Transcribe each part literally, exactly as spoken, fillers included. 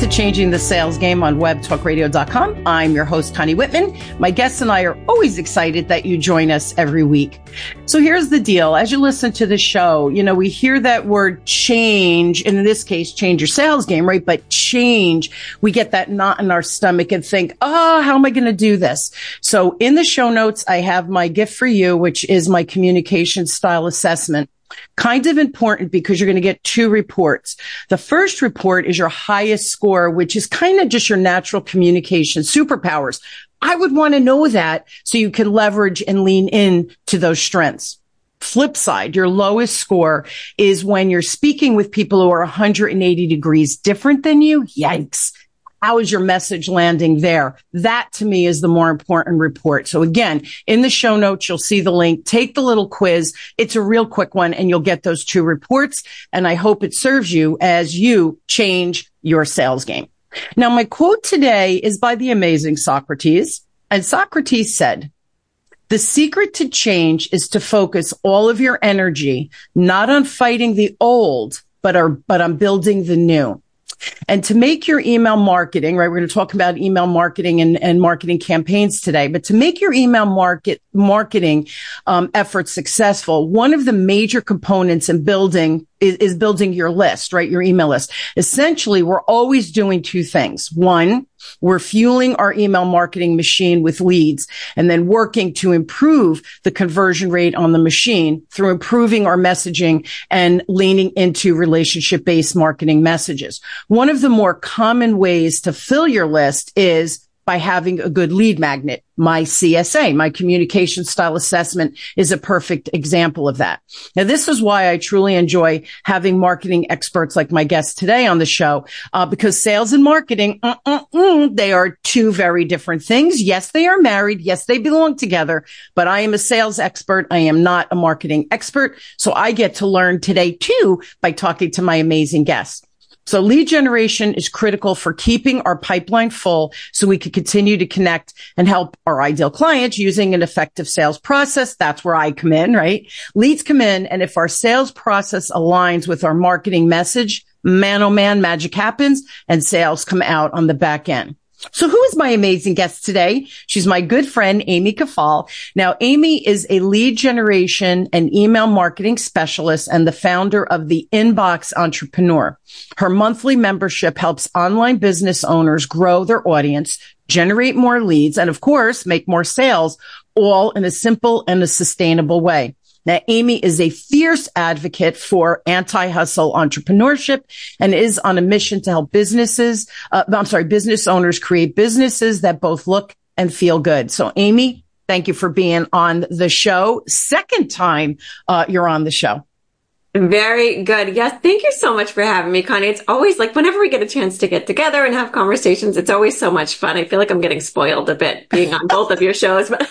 Changing the Sales Game on web talk radio dot com. I'm your host, Connie Whitman. My guests and I are always excited that you join us every week. So here's the deal. As you listen to the show, you know, we hear that word change, and in this case, change your sales game, right? But change, we get that knot in our stomach and think, oh, how am I going to do this? So in the show notes, I have my gift for you, which is my communication style assessment. Kind of important because you're going to get two reports. The first report is your highest score, which is kind of just your natural communication superpowers. I would want to know that so you can leverage and lean in to those strengths. Flip side, your lowest score is when you're speaking with people who are one hundred eighty degrees different than you. Yikes. How is your message landing there? That to me is the more important report. So again, in the show notes, you'll see the link. Take the little quiz. It's a real quick one and you'll get those two reports. And I hope it serves you as you change your sales game. Now, my quote today is by the amazing Socrates. And Socrates said, "The secret to change is to focus all of your energy, not on fighting the old, but are, but on building the new." And to make your email marketing, right? We're going to talk about email marketing and, and marketing campaigns today, but to make your email market marketing um, efforts successful, one of the major components in building is, is building your list, right? Your email list. Essentially, we're always doing two things. One, we're fueling our email marketing machine with leads and then working to improve the conversion rate on the machine through improving our messaging and leaning into relationship-based marketing messages. One of the more common ways to fill your list is by having a good lead magnet. My C S A, my communication style assessment, is a perfect example of that. Now, this is why I truly enjoy having marketing experts like my guest today on the show, uh, because sales and marketing, uh, uh, uh, they are two very different things. Yes, they are married. Yes, they belong together, but I am a sales expert. I am not a marketing expert. So I get to learn today too by talking to my amazing guests. So lead generation is critical for keeping our pipeline full so we can continue to connect and help our ideal clients using an effective sales process. That's where I come in, right? Leads come in. And if our sales process aligns with our marketing message, man, oh man, magic happens and sales come out on the back end. So who is my amazing guest today? She's my good friend, Amy Kafal. Now, Amy is a lead generation and email marketing specialist and the founder of the Inbox Entrepreneur. Her monthly membership helps online business owners grow their audience, generate more leads, and of course, make more sales, all in a simple and a sustainable way. Now, Amy is a fierce advocate for anti-hustle entrepreneurship and is on a mission to help businesses, uh, I'm sorry, business owners create businesses that both look and feel good. So, Amy, thank you for being on the show. Second time uh, you're on the show. Very good. Yes. Thank you so much for having me, Connie. It's always like whenever we get a chance to get together and have conversations, it's always so much fun. I feel like I'm getting spoiled a bit being on both of your shows. so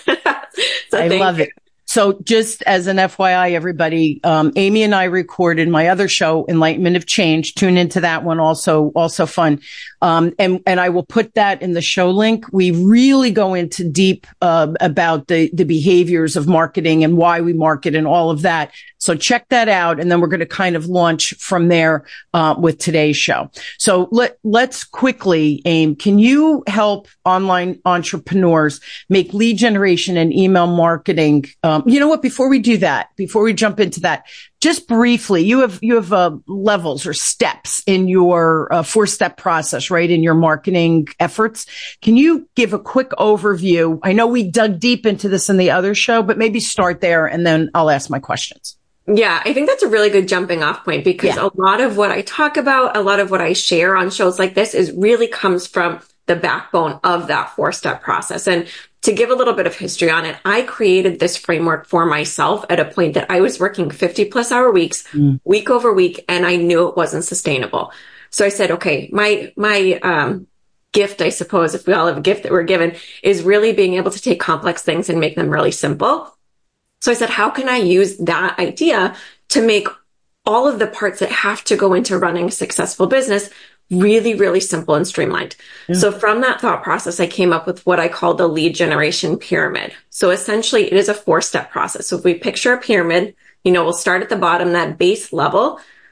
I love you. it. So just as an F Y I, everybody, um, Amy and I recorded my other show, Enlightenment of Change. Tune into that one. Also, also fun. Um, and, and I will put that in the show link. We really go into deep, uh, about the, the behaviors of marketing and why we market and all of that. So check that out. And then we're going to kind of launch from there, uh, with today's show. So let, let's quickly, Aim, can you help online entrepreneurs make lead generation and email marketing? Um, you know what? Before we do that, before we jump into that, just briefly, you have, you have, uh, levels or steps in your, uh, four step process, right? In your marketing efforts. Can you give a quick overview? I know we dug deep into this in the other show, but maybe start there and then I'll ask my questions. Yeah, I think that's a really good jumping off point because yeah. a lot of what I talk about, a lot of what I share on shows like this is really comes from the backbone of that four step process. And to give a little bit of history on it, I created this framework for myself at a point that I was working fifty plus hour weeks, mm. week over week, and I knew it wasn't sustainable. So I said, okay, my, my, um, gift, I suppose, if we all have a gift that we're given, is really being able to take complex things and make them really simple. So I said, how can I use that idea to make all of the parts that have to go into running a successful business really, really simple and streamlined? Yeah. So from that thought process, I came up with what I call the lead generation pyramid. So essentially it is a four step process. So if we picture a pyramid, you know, we'll start at the bottom, that base level.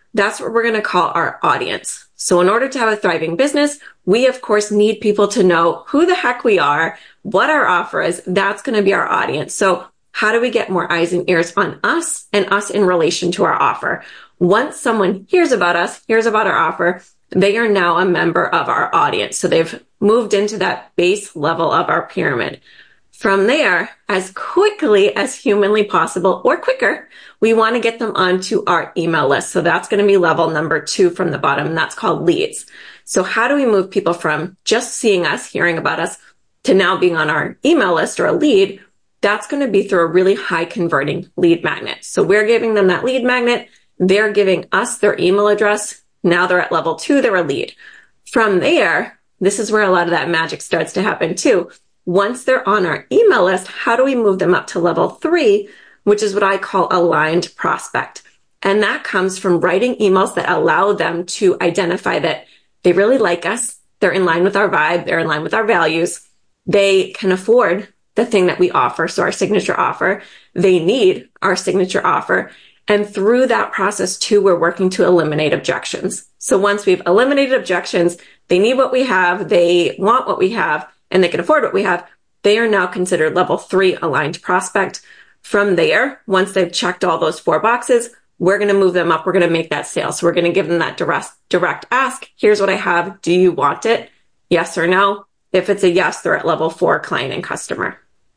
that's what we're going to call our audience. So in order to have a thriving business, we of course need people to know who the heck we are, what our offer is. That's going to be our audience. So how do we get more eyes and ears on us and us in relation to our offer? Once someone hears about us, hears about our offer, they are now a member of our audience. So they've moved into that base level of our pyramid. From there, as quickly as humanly possible or quicker, we want to get them onto our email list. So that's going to be level number two from the bottom, and that's called leads. So how do we move people from just seeing us, hearing about us, to now being on our email list or a lead? That's going to be through a really high converting lead magnet. So we're giving them that lead magnet. They're giving us their email address. Now they're at level two, they're a lead. From there, this is where a lot of that magic starts to happen too. Once they're on our email list, how do we move them up to level three, which is what I call aligned prospect? And that comes from writing emails that allow them to identify that they really like us. They're in line with our vibe. They're in line with our values. They can afford the thing that we offer. So our signature offer, they need our signature offer. And through that process too, we're working to eliminate objections. So once we've eliminated objections, they need what we have, they want what we have, and they can afford what we have, they are now considered level three aligned prospect. From there, once they've checked all those four boxes, we're going to move them up. We're going to make that sale. So we're going to give them that direct, direct ask. Here's what I have. Do you want it? Yes or no? If it's a yes, they're at level four client and customer.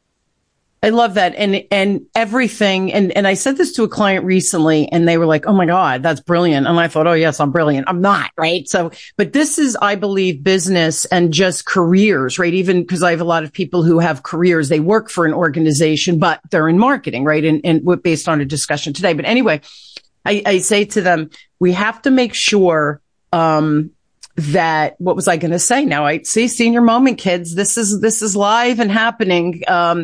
I love that. And, and everything. And, and I said this to a client recently and they were like, oh my God, that's brilliant. And I thought, oh yes, I'm brilliant. I'm not, right? So, but this is, I believe, business and just careers, right? Even because I have a lot of people who have careers, they work for an organization, but they're in marketing, right? And, and based on a discussion today. But anyway, I, I say to them, we have to make sure, um, that what was I going to say? Now I see senior moment, kids. This is, this is live and happening. Um,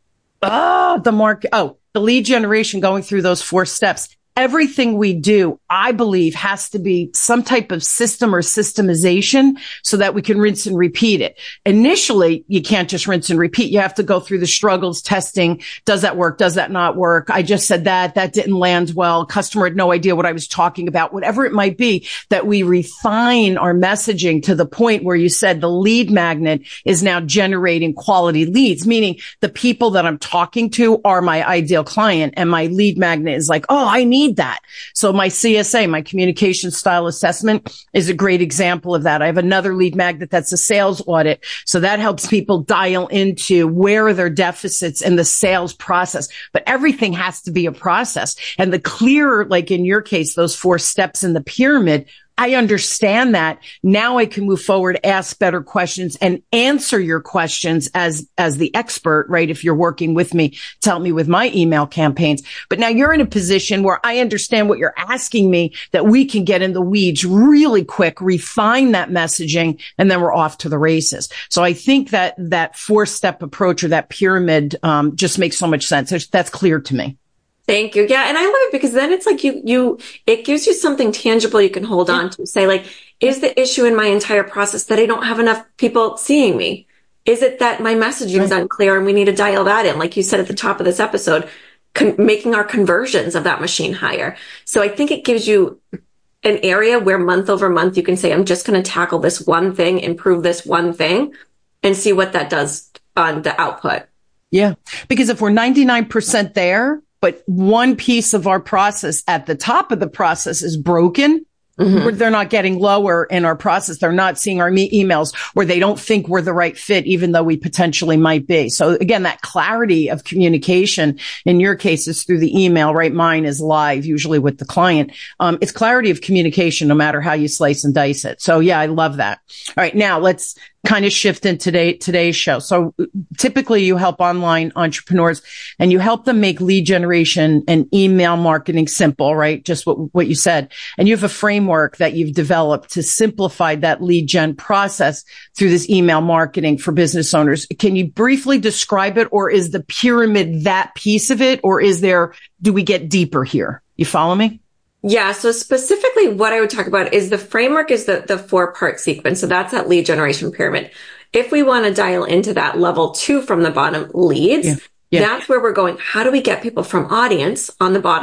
Oh, the market. Oh, the lead generation going through those four steps. Everything we do, I believe, has to be some type of system or systemization so that we can rinse and repeat it. Initially, you can't just rinse and repeat. You have to go through the struggles, testing. Does that work? Does that not work? I just said that. That didn't land well. Customer had no idea what I was talking about. Whatever it might be, that we refine our messaging to the point where you said the lead magnet is now generating quality leads, meaning the people that I'm talking to are my ideal client, and my lead magnet is like, oh, I need that. So my C S A, my communication style assessment, is a great example of that. I have another lead magnet that's a sales audit. So that helps people dial into where are their deficits in the sales process. But everything has to be a process. And the clearer, like in your case, those four steps in the pyramid, I understand that. Now I can move forward, ask better questions, and answer your questions as, as the expert, right? If you're working with me to help me with my email campaigns. But now you're in a position where I understand what you're asking me, that we can get in the weeds really quick, refine that messaging, and then we're off to the races. So I think that that four-step approach or that pyramid, um, just makes so much sense. That's clear to me. Thank you. Yeah. And I love it because then it's like you, you, it gives you something tangible you can hold on to. Say like, is the issue in my entire process that I don't have enough people seeing me? Is it that my messaging is right. unclear and we need to dial that in? Like you said at the top of this episode, con- making our conversions of that machine higher. So I think it gives you an area where month over month you can say, I'm just going to tackle this one thing, improve this one thing, and see what that does on the output. Yeah. Because if we're ninety-nine percent there, but one piece of our process at the top of the process is broken, mm-hmm. they're not getting lower in our process. They're not seeing our me- emails, or they don't think we're the right fit, even though we potentially might be. So again, that clarity of communication in your case is through the email, right? Mine is live, usually with the client. Um, it's clarity of communication, no matter how you slice and dice it. So yeah, I love that. All right. Now let's kind of shift in today, today's show. So typically you help online entrepreneurs and you help them make lead generation and email marketing simple, right? Just what, what you said. And you have a framework that you've developed to simplify that lead gen process through this email marketing for business owners. Can you briefly describe it, or is the pyramid that piece of it, or is there, do we get deeper here? You follow me? Yeah. So specifically what I would talk about is the framework is the, the four part sequence. So that's that lead generation pyramid. If we want to dial into that level two from the bottom, leads, yeah. Yeah. that's where we're going. How do we get people from audience on the bottom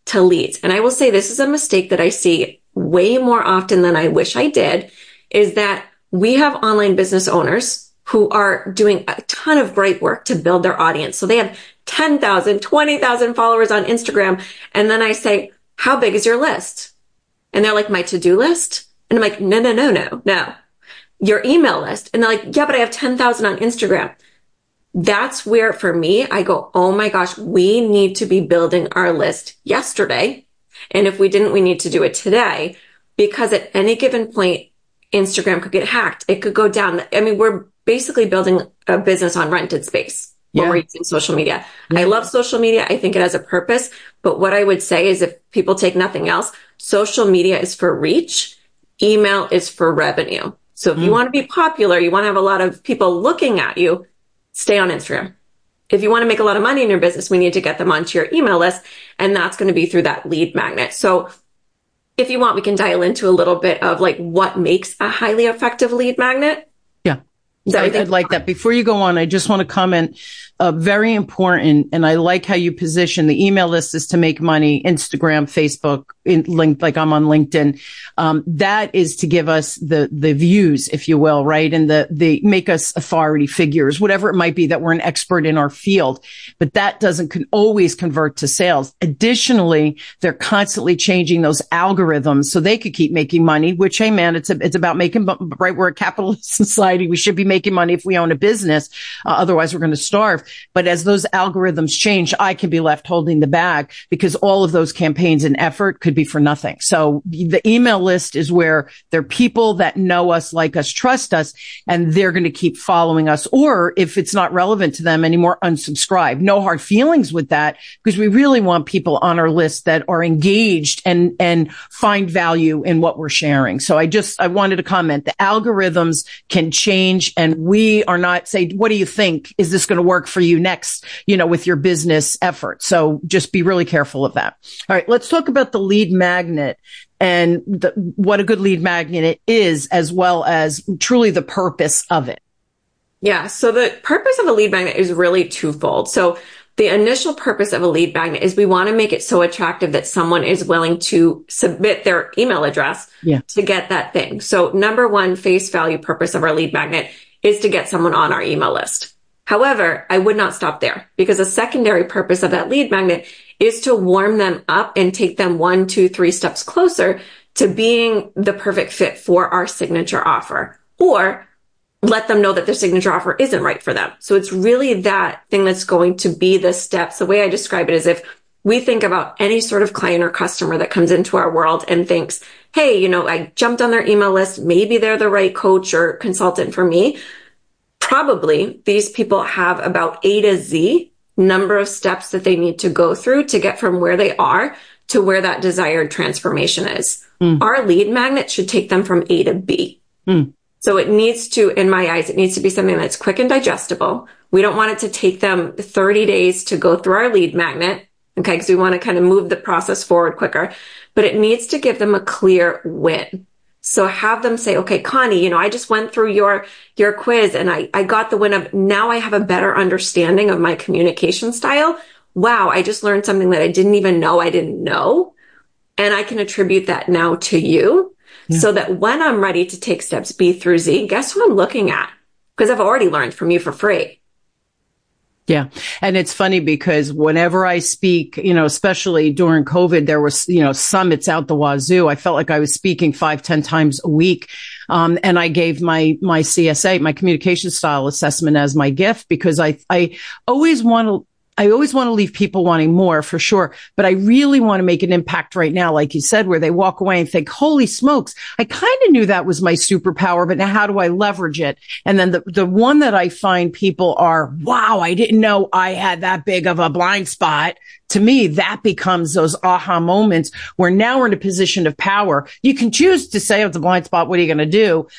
to leads. And I will say this is a mistake that I see way more often than I wish I did, is that we have online business owners who are doing a ton of great work to build their audience. So they have ten thousand, twenty thousand followers on Instagram. And then I say, how big is your list? And they're like, my to-do list? And I'm like, no, no, no, no, no. Your email list. And they're like, yeah, but I have ten thousand on Instagram. That's where, for me, I go, oh my gosh, we need to be building our list yesterday. And if we didn't, we need to do it today, because at any given point, Instagram could get hacked. It could go down. I mean, we're basically building a business on rented space when yeah. we're using social media. Yeah. I love social media. I think it has a purpose. But what I would say is, if people take nothing else, social media is for reach. Email is for revenue. So if mm. you want to be popular, you want to have a lot of people looking at you, stay on Instagram. If you want to make a lot of money in your business, we need to get them onto your email list. And that's going to be through that lead magnet. So if you want, we can dial into a little bit of like what makes a highly effective lead magnet. Yeah. I'd, I'd like that. Before you go on, I just want to comment, uh, very important. And I like how you position the email list is to make money, Instagram, Facebook, in link, like I'm on LinkedIn. Um, that is to give us the, the views, if you will, right? And the, the make us authority figures, whatever it might be, that we're an expert in our field. But that doesn't can always convert to sales. Additionally, they're constantly changing those algorithms so they could keep making money, which, hey man, it's a, it's about making, right? We're a capitalist society. We should be making money if we own a business. Uh, otherwise we're going to starve. But as those algorithms change, I can be left holding the bag, because all of those campaigns and effort could be for nothing. So the email list is where there are people that know us, like us, trust us, and they're going to keep following us. Or if it's not relevant to them anymore, unsubscribe. No hard feelings with that, because we really want people on our list that are engaged and, and find value in what we're sharing. So I just, I wanted to comment, the algorithms can change, and we are not say, what do you think? Is this going to work for you next, you know, with your business effort? So just be really careful of that. All right. Let's talk about the lead magnet and the, what a good lead magnet is, as well as truly the purpose of it. Yeah. So the purpose of a lead magnet is really twofold. So the initial purpose of a lead magnet is we want to make it so attractive that someone is willing to submit their email address yeah. to get that thing. So number one, face value purpose of our lead magnet is to get someone on our email list. However, I would not stop there, because a secondary purpose of that lead magnet is to warm them up and take them one, two, three steps closer to being the perfect fit for our signature offer, or let them know that their signature offer isn't right for them. So it's really that thing that's going to be the steps. The way I describe it is, if we think about any sort of client or customer that comes into our world and thinks, hey, you know, I jumped on their email list, maybe they're the right coach or consultant for me. Probably these people have about A to Z number of steps that they need to go through to get from where they are to where that desired transformation is. Mm. Our lead magnet should take them from A to B. Mm. So it needs to, in my eyes, it needs to be something that's quick and digestible. We don't want it to take them thirty days to go through our lead magnet. Okay. Because we want to kind of move the process forward quicker, but it needs to give them a clear win. So have them say, okay, Connie, you know, I just went through your, your quiz and I, I got the win of, now I have a better understanding of my communication style. Wow. I just learned something that I didn't even know I didn't know. And I can attribute that now to you yeah. so that when I'm ready to take steps B through Z, guess who I'm looking at? Because I've already learned from you for free. Yeah. And it's funny because whenever I speak, you know, especially during COVID, there was, you know, summits out the wazoo. I felt like I was speaking five, ten times a week. Um, and I gave my, my C S A, my communication style assessment, as my gift, because I, I always want to, I always want to leave people wanting more, for sure. But I really want to make an impact right now, like you said, where they walk away and think, holy smokes, I kind of knew that was my superpower, but now how do I leverage it? And then the, the one that I find people are, wow, I didn't know I had that big of a blind spot. To me, that becomes those aha moments where now we're in a position of power. You can choose to say, oh, it's a blind spot. What are you going to do?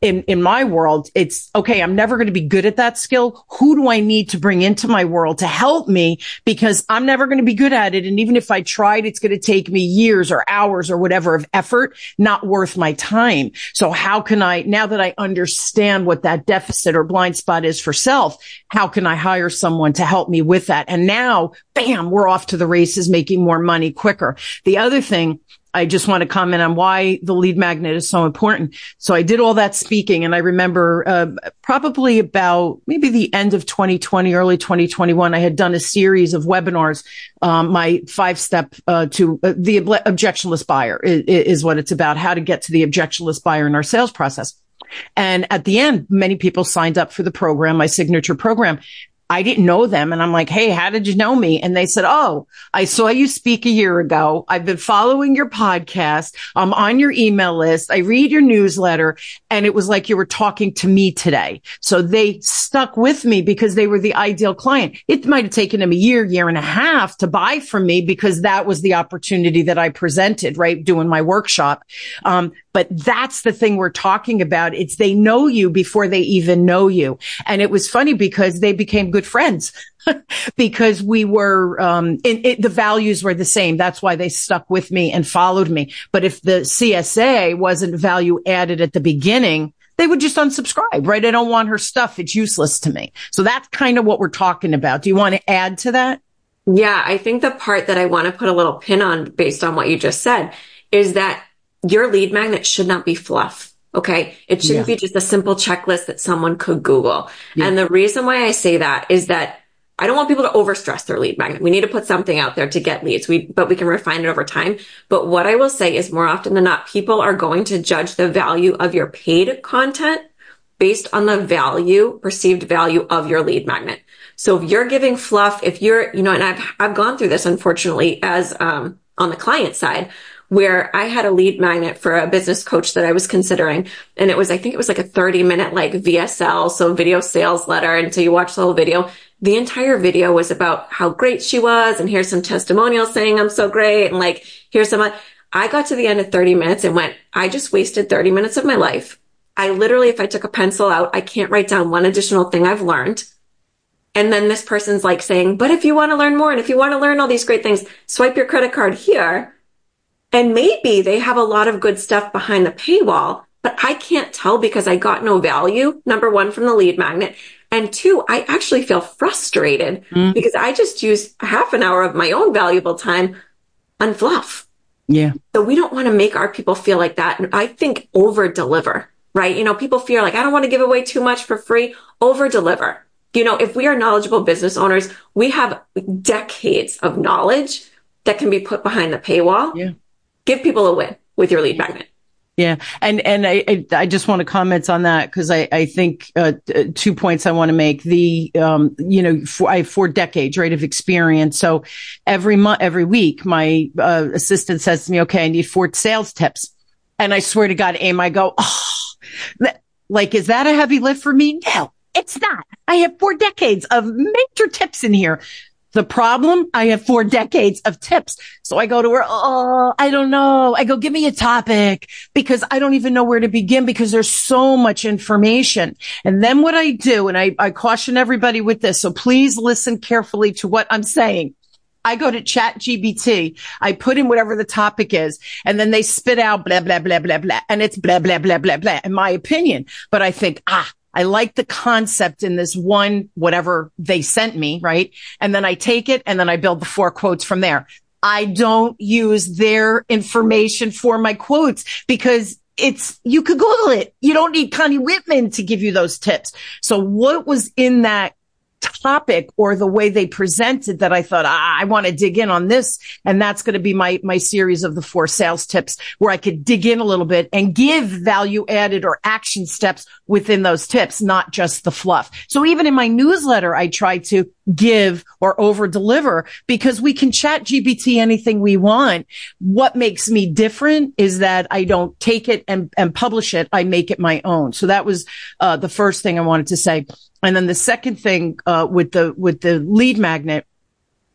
in, in my world, it's okay. I'm never going to be good at that skill. Who do I need to bring into my world to help me? Because I'm never going to be good at it. And even if I tried, it's going to take me years or hours or whatever of effort, not worth my time. So how can I, now that I understand what that deficit or blind spot is for self, how can I hire someone to help me with that? And now, bam, we're off to the races, making more money quicker. The other thing, I just want to comment on why the lead magnet is so important. So I did all that speaking, and I remember uh, probably about maybe the end of twenty twenty, early twenty twenty-one, I had done a series of webinars. Um, my five step uh, to uh, the ob- objectionless buyer is, is what it's about, how to get to the objectionless buyer in our sales process. And at the end, many people signed up for the program, my signature program. I didn't know them. And I'm like, hey, how did you know me? And they said, oh, I saw you speak a year ago. I've been following your podcast. I'm on your email list. I read your newsletter. And it was like you were talking to me today. So they stuck with me because they were the ideal client. It might have taken them a year, year and a half to buy from me because that was the opportunity that I presented, right? Doing my workshop. Um, But that's the thing we're talking about. It's they know you before they even know you. And it was funny because they became good friends because we were, um, in, it, the values were the same. That's why they stuck with me and followed me. But if the C S A wasn't value added at the beginning, they would just unsubscribe, right? I don't want her stuff. It's useless to me. So that's kind of what we're talking about. Do you want to add to that? Yeah, I think the part that I want to put a little pin on based on what you just said is that your lead magnet should not be fluff. Okay. It shouldn't yeah. be just a simple checklist that someone could Google. Yeah. And the reason why I say that is that I don't want people to overstress their lead magnet. We need to put something out there to get leads. We, but we can refine it over time. But what I will say is more often than not, people are going to judge the value of your paid content based on the value, perceived value of your lead magnet. So if you're giving fluff, if you're, you know, and I've, I've gone through this, unfortunately, as, um, on the client side, where I had a lead magnet for a business coach that I was considering. And it was, I think it was like a thirty minute like V S L. So video sales letter. And so you watch the whole video. The entire video was about how great she was. And here's some testimonials saying I'm so great. And like, here's some, I got to the end of thirty minutes and went, I just wasted thirty minutes of my life. I literally, if I took a pencil out, I can't write down one additional thing I've learned. And then this person's like saying, but if you want to learn more and if you want to learn all these great things, swipe your credit card here. And maybe they have a lot of good stuff behind the paywall, but I can't tell because I got no value, number one, from the lead magnet. And two, I actually feel frustrated mm. because I just used half an hour of my own valuable time on fluff. Yeah. So we don't want to make our people feel like that. And I think over deliver, right? You know, people fear like, I don't want to give away too much for free. Over deliver. You know, if we are knowledgeable business owners, we have decades of knowledge that can be put behind the paywall. Yeah. Give people a win with your lead magnet. Yeah. And, and I, I just want to comment on that because I, I think, uh, two points I want to make. The, um, you know, for, I have four decades, right, of experience. So every month, every week, my, uh, assistant says to me, okay, I need four sales tips. And I swear to God, Aim, I go, oh, that, like, is that a heavy lift for me? No, it's not. I have four decades of major tips in here. The problem, I have four decades of tips. So I go to her, oh, I don't know. I go, give me a topic because I don't even know where to begin because there's so much information. And then what I do, and I, I caution everybody with this, so please listen carefully to what I'm saying. I go to Chat G P T. I put in whatever the topic is, and then they spit out blah, blah, blah, blah, blah. And it's blah, blah, blah, blah, blah, in my opinion. But I think, ah, I like the concept in this one, whatever they sent me, right? And then I take it and then I build the four quotes from there. I don't use their information for my quotes because it's, you could Google it. You don't need Connie Whitman to give you those tips. So what was in that topic or the way they presented that I thought, ah, I want to dig in on this. And that's going to be my, my series of the four sales tips where I could dig in a little bit and give value added or action steps within those tips, not just the fluff. So even in my newsletter, I try to give or over deliver because we can Chat G P T anything we want. What makes me different is that I don't take it and, and publish it. I make it my own. So that was uh, the first thing I wanted to say. And then the second thing uh, with the with the lead magnet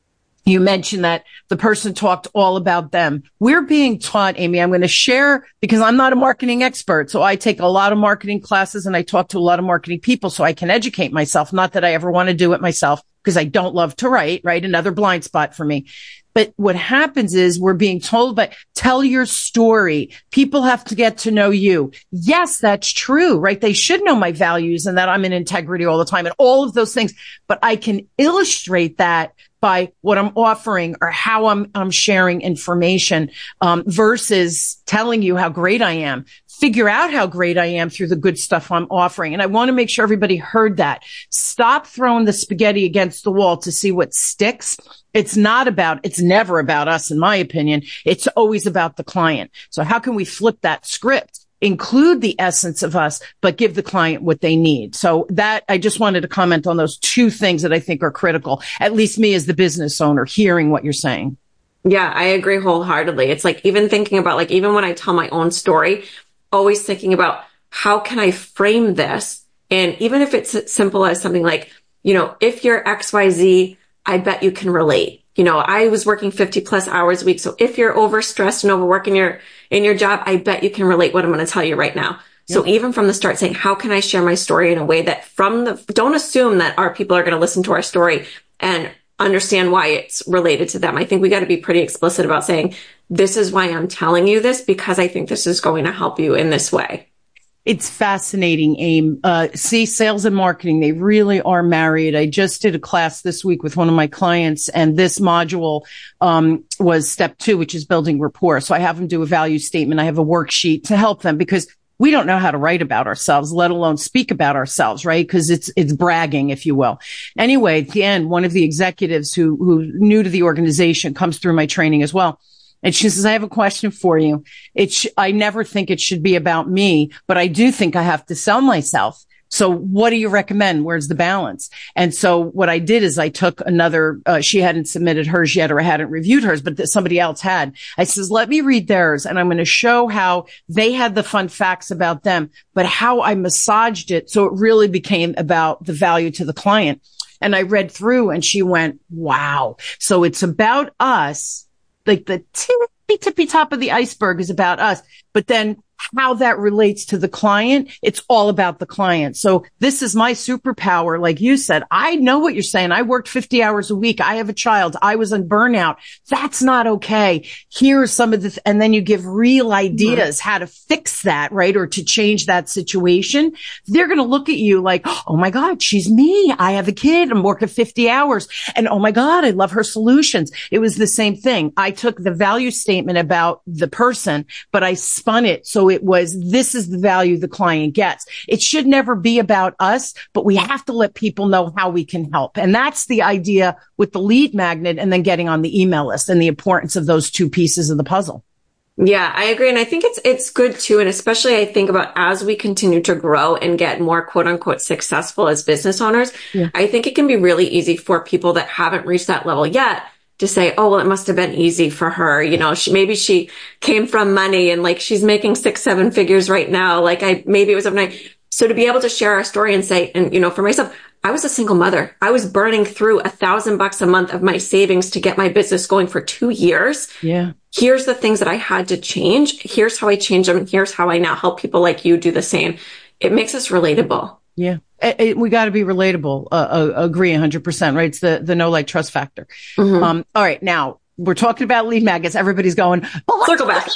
You mentioned that the person talked all about them. We're being taught, Amy, I'm going to share because I'm not a marketing expert. So I take a lot of marketing classes and I talk to a lot of marketing people so I can educate myself. Not that I ever want to do it myself because I don't love to write, right? Another blind spot for me. But what happens is we're being told, but tell your story. People have to get to know you. Yes, that's true, right? They should know my values and that I'm in integrity all the time and all of those things. But I can illustrate that by what I'm offering or how I'm, I'm sharing information, um, versus telling you how great I am. Figure out how great I am through the good stuff I'm offering. And I want to make sure everybody heard that. Stop throwing the spaghetti against the wall to see what sticks. It's not about, it's never about us, in my opinion. It's always about the client. So how can we flip that script? Include the essence of us, but give the client what they need. So that, I just wanted to comment on those two things that I think are critical, at least me as the business owner, hearing what you're saying. Yeah, I agree wholeheartedly. It's like even thinking about, like, even when I tell my own story, always thinking about how can I frame this? And even if it's as simple as something like, you know, if you're X Y Z, I bet you can relate. You know, I was working fifty plus hours a week. So if you're overstressed and overworking your, in your job, I bet you can relate what I'm going to tell you right now. Yep. So even from the start saying, how can I share my story in a way that from the, don't assume that our people are going to listen to our story and understand why it's related to them. I think we got to be pretty explicit about saying, this is why I'm telling you this, because I think this is going to help you in this way. It's fascinating, Aim. Uh, see, sales and marketing, they really are married. I just did a class this week with one of my clients, and this module um, was step two, which is building rapport. So I have them do a value statement. I have a worksheet to help them because we don't know how to write about ourselves, let alone speak about ourselves, right? Because it's it's bragging, if you will. Anyway, at the end, one of the executives who who new to the organization comes through my training as well. And she says, I have a question for you. It sh- I never think it should be about me, but I do think I have to sell myself. So what do you recommend? Where's the balance? And so what I did is I took another, uh, she hadn't submitted hers yet or I hadn't reviewed hers, but th- somebody else had. I says, let me read theirs and I'm going to show how they had the fun facts about them, but how I massaged it. So it really became about the value to the client. And I read through and she went, wow. So it's about us. Like the tippy, tippy top of the iceberg is about us, but then how that relates to the client, it's all about the client. So this is my superpower. Like you said, I know what you're saying. I worked fifty hours a week. I have a child. I was on burnout. That's not okay. Here's some of the, th- and then you give real ideas how to fix that, right? Or to change that situation. They're going to look at you like, oh my God, she's me. I have a kid. I'm working fifty hours. And oh my God, I love her solutions. It was the same thing. I took the value statement about the person, but I spun it. So it was, this is the value the client gets. It should never be about us, but we have to let people know how we can help. And that's the idea with the lead magnet and then getting on the email list and the importance of those two pieces of the puzzle. Yeah, I agree. And I think it's, it's good too. And especially I think about as we continue to grow and get more quote unquote successful as business owners, yeah. I think it can be really easy for people that haven't reached that level yet to say, oh, well, it must have been easy for her. You know, she, maybe she came from money and like she's making six, seven figures right now. Like I, maybe it was overnight. So to be able to share our story and say, and you know, for myself, I was a single mother. I was burning through a thousand bucks a month of my savings to get my business going for two years. Yeah. Here's the things that I had to change. Here's how I changed them. Here's how I now help people like you do the same. It makes us relatable. Yeah. It, it, we got to be relatable. Uh, uh, agree one hundred percent, right? It's the, the know, like, trust factor. Mm-hmm. Um, all right. Now we're talking about lead magnets. Everybody's going, but circle back.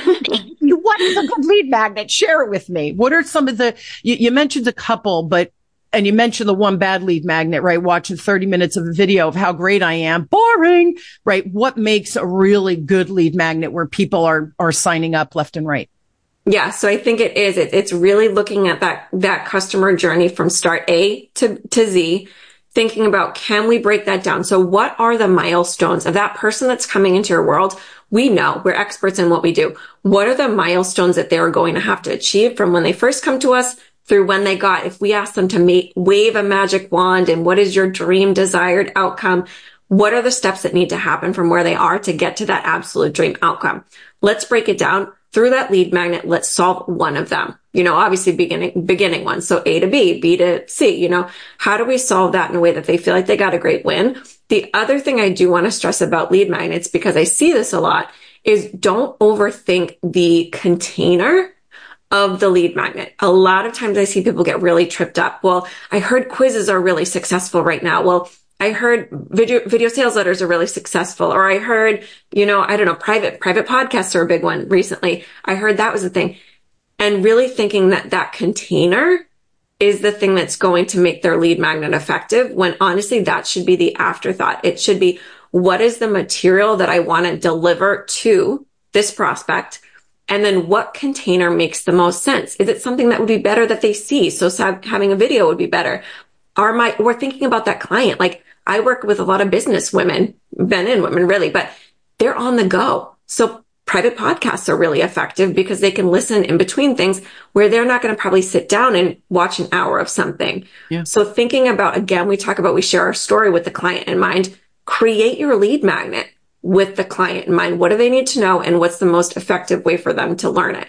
What is a good lead magnet? Share it with me. What are some of the, you, you mentioned a couple, but, and you mentioned the one bad lead magnet, right? Watching thirty minutes of a video of how great I am. Boring, right? What makes a really good lead magnet where people are, are signing up left and right? Yeah. So I think it is, it, it's really looking at that, that customer journey from start A to, to Z, thinking about, can we break that down? So what are the milestones of that person that's coming into your world? We know we're experts in what we do. What are the milestones that they're going to have to achieve from when they first come to us through when they got, if we ask them to make, wave a magic wand and what is your dream desired outcome? What are the steps that need to happen from where they are to get to that absolute dream outcome? Let's break it down. through that lead magnet, let's solve one of them. You know, obviously beginning, beginning one. So A to B, B to C, you know, how do we solve that in a way that they feel like they got a great win? The other thing I do want to stress about lead magnets, because I see this a lot, is don't overthink the container of the lead magnet. A lot of times I see people get really tripped up. Well, I heard quizzes are really successful right now. Well, I heard video, video sales letters are really successful. Or I heard, you know, I don't know, private, private podcasts are a big one recently. I heard that was a thing. And really thinking that that container is the thing that's going to make their lead magnet effective, when honestly, that should be the afterthought. It should be, what is the material that I want to deliver to this prospect? And then what container makes the most sense? Is it something that would be better that they see? So having a video would be better. Are my, we're thinking about that client. Like, I work with a lot of business women, men and women really, but they're on the go. So private podcasts are really effective because they can listen in between things where they're not going to probably sit down and watch an hour of something. Yeah. So thinking about, again, we talk about, we share our story with the client in mind. Create your lead magnet with the client in mind. What do they need to know? And what's the most effective way for them to learn it?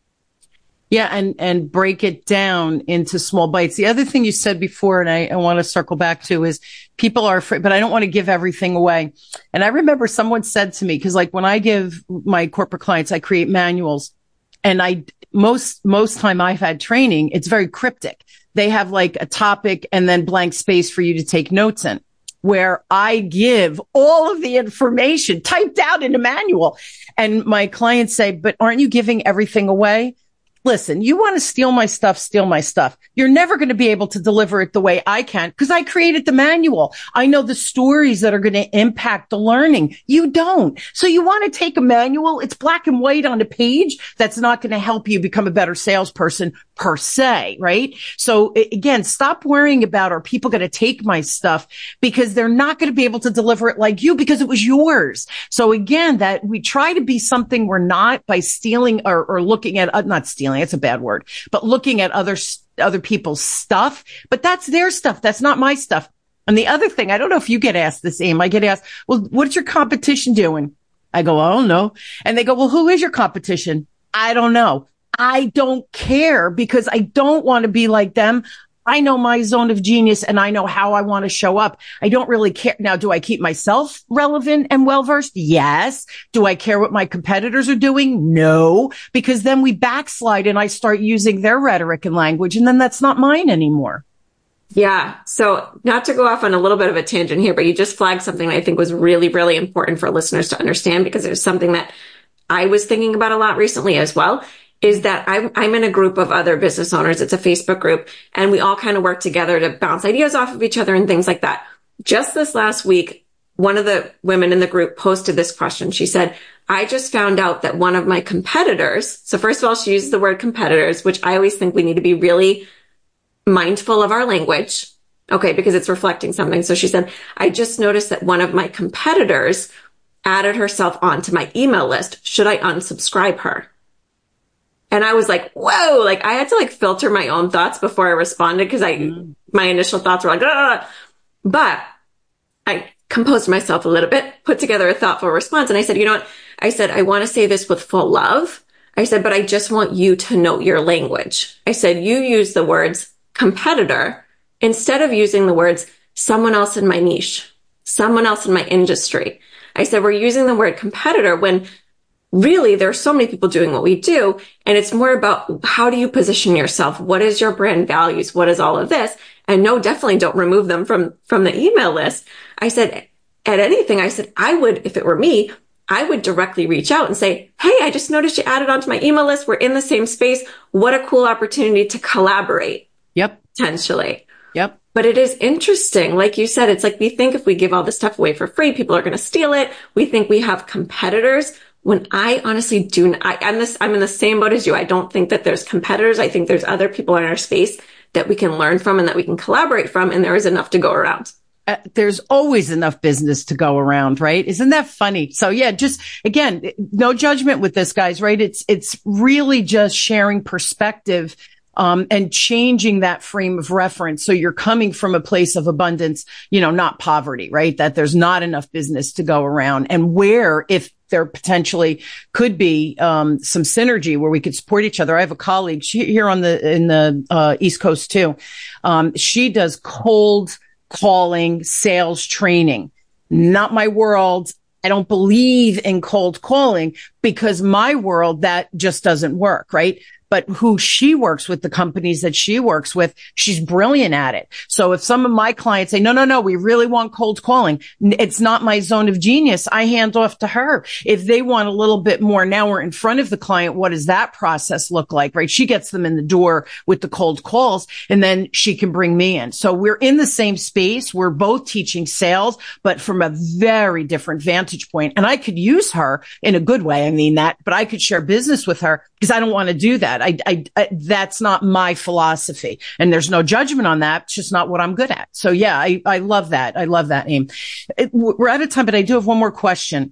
Yeah. And, and break it down into small bites. The other thing you said before, and I, I want to circle back to, is people are afraid, but I don't want to give everything away. And I remember someone said to me, cause like when I give my corporate clients, I create manuals, and I, most, most time I've had training, it's very cryptic. They have like a topic and then blank space for you to take notes in, where I give all of the information typed out in a manual. And my clients say, but aren't you giving everything away? Listen, you want to steal my stuff, steal my stuff. You're never going to be able to deliver it the way I can, because I created the manual. I know the stories that are going to impact the learning. You don't. So you want to take a manual, it's black and white on a page, that's not going to help you become a better salesperson per se, right? So again, stop worrying about, are people going to take my stuff, because they're not going to be able to deliver it like you, because it was yours. So again, that we try to be something we're not by stealing or, or looking at, uh, not stealing, it's a bad word, but looking at other, other people's stuff, but that's their stuff. That's not my stuff. And the other thing, I don't know if you get asked the same. I get asked, well, what's your competition doing? I go, I don't know. And they go, well, who is your competition? I don't know. I don't care, because I don't want to be like them. I know my zone of genius and I know how I want to show up. I don't really care. Now, do I keep myself relevant and well-versed? Yes. Do I care what my competitors are doing? No, because then we backslide and I start using their rhetoric and language, and then that's not mine anymore. Yeah. So not to go off on a little bit of a tangent here, but you just flagged something that I think was really, really important for listeners to understand, because it's something that I was thinking about a lot recently as well. Is that I'm, I'm in a group of other business owners. It's a Facebook group, and we all kind of work together to bounce ideas off of each other and things like that. Just this last week, one of the women in the group posted this question. She said, I just found out that one of my competitors, so first of all, she uses the word competitors, which I always think we need to be really mindful of our language. Okay. Because it's reflecting something. So she said, I just noticed that one of my competitors added herself onto my email list. Should I unsubscribe her? And I was like, whoa, like I had to like filter my own thoughts before I responded, because I, mm. my initial thoughts were like, ah, but I composed myself a little bit, put together a thoughtful response. And I said, you know what? I said, I want to say this with full love. I said, but I just want you to know your language. I said, you use the words competitor instead of using the words someone else in my niche, someone else in my industry. I said, we're using the word competitor when really, there are so many people doing what we do, and it's more about how do you position yourself? What is your brand values? What is all of this? And no, definitely don't remove them from, from the email list. I said, at anything, I said, I would, if it were me, I would directly reach out and say, hey, I just noticed you added onto my email list. We're in the same space. What a cool opportunity to collaborate. Yep. Potentially. Yep. But it is interesting. Like you said, it's like we think if we give all this stuff away for free, people are going to steal it. We think we have competitors. When I honestly do, I, I'm this, I'm in the same boat as you. I don't think that there's competitors. I think there's other people in our space that we can learn from and that we can collaborate from. And there is enough to go around. Uh, there's always enough business to go around, right? Isn't that funny? So yeah, just again, no judgment with this, guys, right? It's, it's really just sharing perspective. Um, and changing that frame of reference. So you're coming from a place of abundance, you know, not poverty, right? That there's not enough business to go around. And where, if there potentially could be um, some synergy where we could support each other. I have a colleague she, here on the in the uh, East Coast too. Um, she does cold calling sales training. Not my world. I don't believe in cold calling because my world, that just doesn't work, right? But who she works with, the companies that she works with, she's brilliant at it. So if some of my clients say, no, no, no, we really want cold calling, it's not my zone of genius, I hand off to her. If they want a little bit more, now we're in front of the client, what does that process look like, right? She gets them in the door with the cold calls, and then she can bring me in. So we're in the same space. We're both teaching sales, but from a very different vantage point. And I could use her in a good way. I mean that, but I could share business with her because I don't want to do that. I, I, I, that's not my philosophy, and there's no judgment on that. It's just not what I'm good at. So yeah, I, I love that. I love that name. It, we're out of time, but I do have one more question.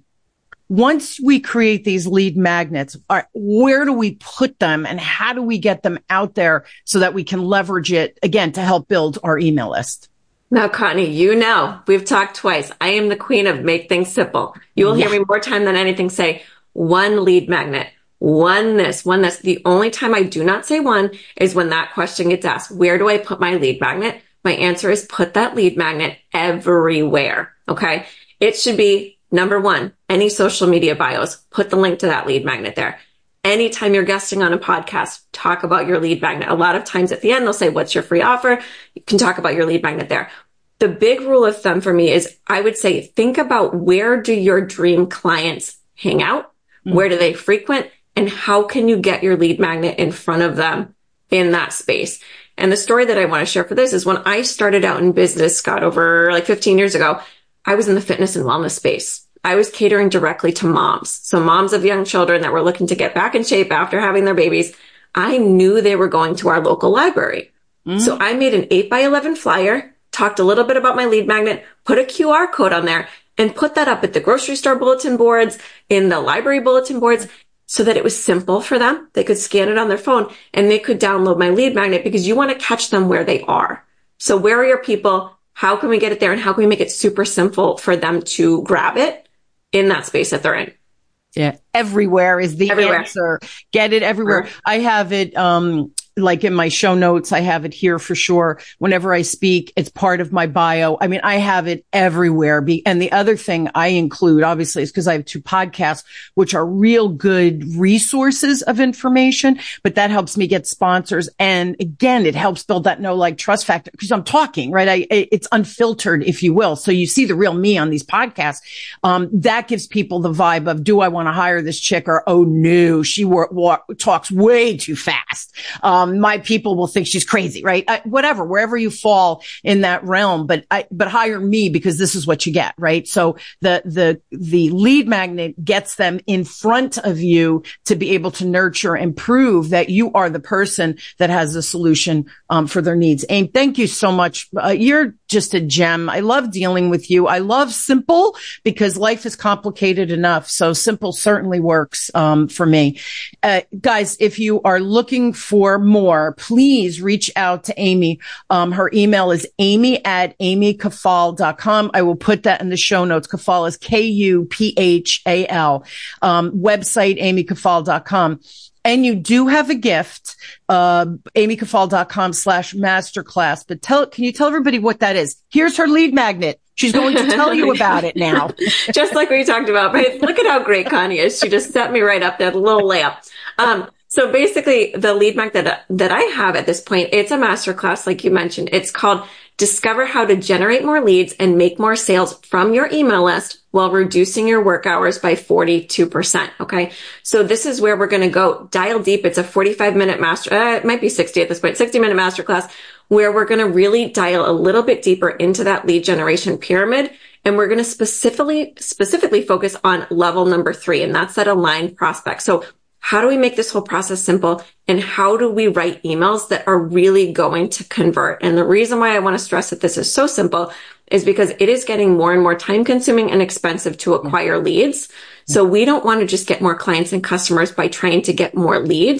Once we create these lead magnets, all right, where do we put them and how do we get them out there so that we can leverage it again to help build our email list? Now, Connie, you know, we've talked twice. I am the queen of make things simple. You will yeah. hear me more time than anything say one lead magnet. One this, one this. The only time I do not say one is when that question gets asked. Where do I put my lead magnet? My answer is put that lead magnet everywhere. Okay. It should be number one, any social media bios, put the link to that lead magnet there. Anytime you're guesting on a podcast, talk about your lead magnet. A lot of times at the end, they'll say, what's your free offer? You can talk about your lead magnet there. The big rule of thumb for me is I would say, think about where do your dream clients hang out? Mm-hmm. Where do they frequent? And how can you get your lead magnet in front of them in that space? And the story that I want to share for this is when I started out in business, Scott, over like fifteen years ago, I was in the fitness and wellness space. I was catering directly to moms. So moms of young children that were looking to get back in shape after having their babies. I knew they were going to our local library. Mm-hmm. So I made an eight by eleven flyer, talked a little bit about my lead magnet, put a Q R code on there, and put that up at the grocery store bulletin boards, in the library bulletin boards, so that it was simple for them. They could scan it on their phone and they could download my lead magnet because you want to catch them where they are. So where are your people? How can we get it there? And how can we make it super simple for them to grab it in that space that they're in? Yeah. Everywhere is the everywhere. answer. Get it everywhere. Right. I have it, um, like in my show notes, I have it here for sure. Whenever I speak, it's part of my bio. I mean, I have it everywhere. Be- and the other thing I include, obviously, is because I have two podcasts, which are real good resources of information, but that helps me get sponsors. And again, it helps build that know, like, trust factor because I'm talking, right? I, it's unfiltered, if you will. So you see the real me on these podcasts. Um, that gives people the vibe of, do I want to hire this chick? Or, oh no, she wa- wa- talks way too fast. Um, Um, my people will think she's crazy, right? I, whatever, wherever you fall in that realm, but I, but hire me because this is what you get, right? So the, the, the lead magnet gets them in front of you to be able to nurture and prove that you are the person that has a solution, um, for their needs. Aim, thank you so much. Uh, you're just a gem. I love dealing with you. I love simple because life is complicated enough. So simple certainly works, um, for me. Uh, guys, if you are looking for more, please reach out to Amy. Um, her email is amy at amy kufal dot com. I will put that in the show notes. Kufal is K U P H A L. Um, website, amy kufal dot com. And you do have a gift, uh, amy kufal dot com slash masterclass. But tell, can you tell everybody what that is? Here's her lead magnet. She's going to tell you about it now. Just like we talked about, right? Look at how great Connie is. She just set me right up there, the little layup. Um, So basically the lead magnet that, that I have at this point, it's a masterclass, like you mentioned. It's called Discover How to Generate More Leads and Make More Sales from Your Email List while reducing your work hours by forty-two percent. Okay. So this is where we're going to go dial deep. It's a forty-five minute master, uh, it might be sixty at this point, sixty minute masterclass where we're going to really dial a little bit deeper into that lead generation pyramid. And we're going to specifically, specifically focus on level number three. And that's that aligned prospect. So how do we make this whole process simple? And how do we write emails that are really going to convert? And the reason why I want to stress that this is so simple is because it is getting more and more time consuming and expensive to acquire leads. So we don't want to just get more clients and customers by trying to get more leads.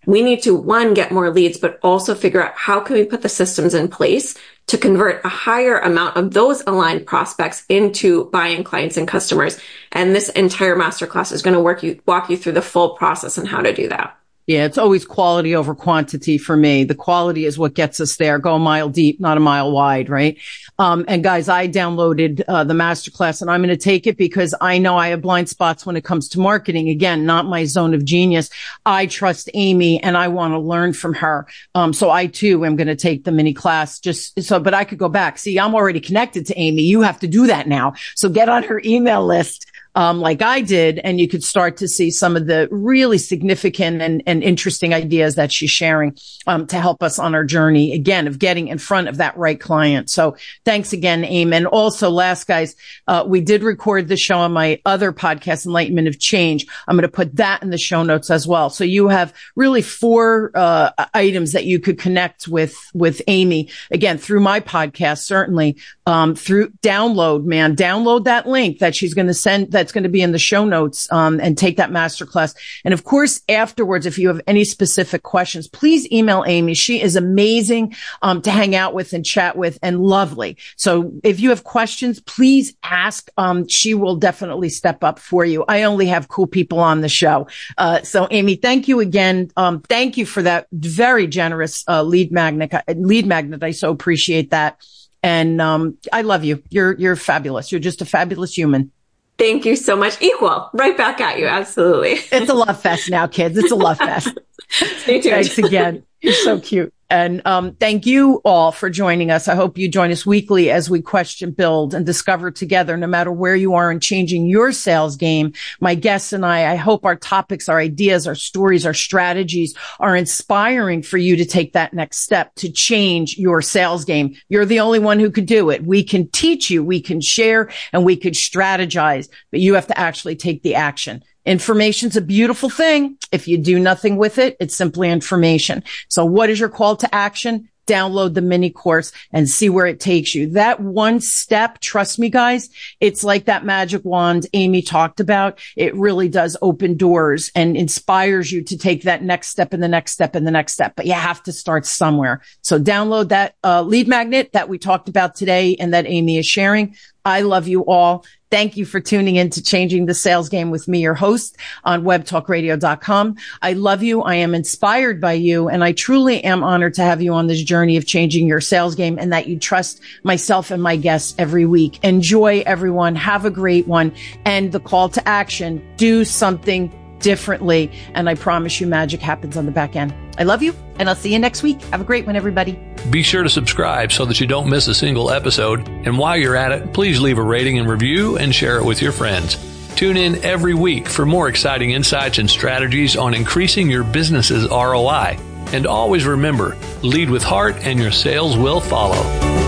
we need to, one, get more leads, but also figure out how can we put the systems in place to convert a higher amount of those aligned prospects into buying clients and customers. And this entire masterclass is going to work you, walk you through the full process and how to do that. Yeah, it's always quality over quantity for me. The quality is what gets us there. Go a mile deep, not a mile wide, right? Um, and guys, I downloaded uh, the masterclass, and I'm going to take it because I know I have blind spots when it comes to marketing. Again, not my zone of genius. I trust Amy, and I want to learn from her. Um, so I too am going to take the mini class just so, but I could go back. See, I'm already connected to Amy. You have to do that now. So get on her email list. Um, like I did, and you could start to see some of the really significant and, and interesting ideas that she's sharing, um, to help us on our journey, again, of getting in front of that right client. So thanks again, Amy. And also last, guys, uh, we did record the show on my other podcast, Enlightenment of Change. I'm going to put that in the show notes as well. So you have really four, uh, items that you could connect with, with Amy, again, through my podcast, certainly, um, through download, man, download that link that she's going to send, that that's going to be in the show notes, um, and take that masterclass. And of course, afterwards, if you have any specific questions, please email Amy. She is amazing, um, to hang out with and chat with, and lovely. So if you have questions, please ask. Um, she will definitely step up for you. I only have cool people on the show. Uh, so Amy, thank you again. Um, thank you for that very generous, uh, lead magnet, lead magnet. I so appreciate that. And, um, I love you. You're, you're fabulous. You're just a fabulous human. Thank you so much. Equal. Right back at you. Absolutely. It's a love fest now, kids. It's a love fest. Stay tuned. Thanks again. You're so cute. And um, thank you all for joining us. I hope you join us weekly as we question, build, and discover together, no matter where you are in changing your sales game. My guests and I, I hope our topics, our ideas, our stories, our strategies are inspiring for you to take that next step to change your sales game. You're the only one who could do it. We can teach you, we can share, and we could strategize, but you have to actually take the action. Information's a beautiful thing. If you do nothing with it, it's simply information. So what is your call to action? Download the mini course and see where it takes you. That one step, trust me, guys, it's like that magic wand Amy talked about. It really does open doors and inspires you to take that next step and the next step and the next step. But you have to start somewhere. So download that uh, lead magnet that we talked about today and that Amy is sharing. I love you all. Thank you for tuning in to Changing the Sales Game with me, your host on web talk radio dot com. I love you. I am inspired by you. And I truly am honored to have you on this journey of changing your sales game, and that you trust myself and my guests every week. Enjoy, everyone. Have a great one. And the call to action, do something differently. And I promise you magic happens on the back end. I love you, and I'll see you next week. Have a great one, everybody. Be sure to subscribe so that you don't miss a single episode. And while you're at it, please leave a rating and review and share it with your friends. Tune in every week for more exciting insights and strategies on increasing your business's R O I. And always remember, lead with heart and your sales will follow.